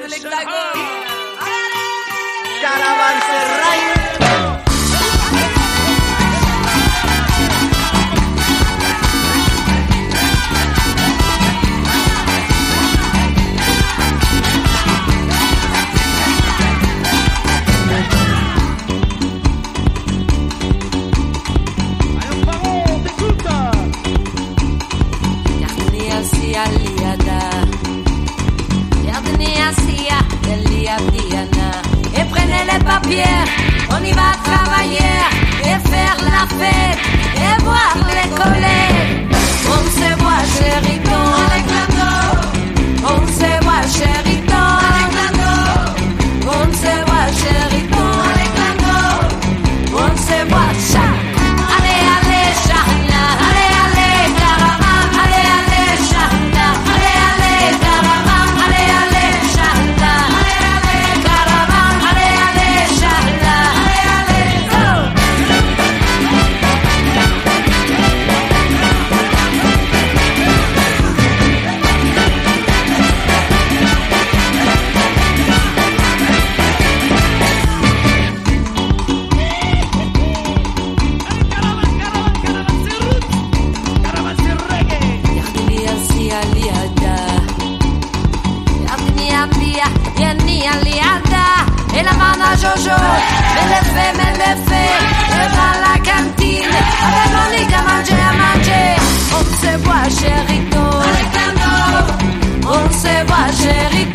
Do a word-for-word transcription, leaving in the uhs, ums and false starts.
de l'Hexagone. Caravanserai. Et prenez les papiers, on y va travailler et faire la fête et voir les collègues. On se voit chériton avec la on se voit chériton avec la on se voit chériton avec la on se voit chat. Allez, allez, Charna, allez, allez, caravane, allez, allez, Charna, allez, allez, caravane, allez, allez, Charna, allez, allez, caravane, allez, allez, Charna, allez, allez, go! Yardini asi aliada, Yardini abia, Yanni aliada, et la manne à Jojo, mais le fait, mais le fait, et dans la cantine, avec Monique à manger, à manger, on se voit chérito, on se voit chérito.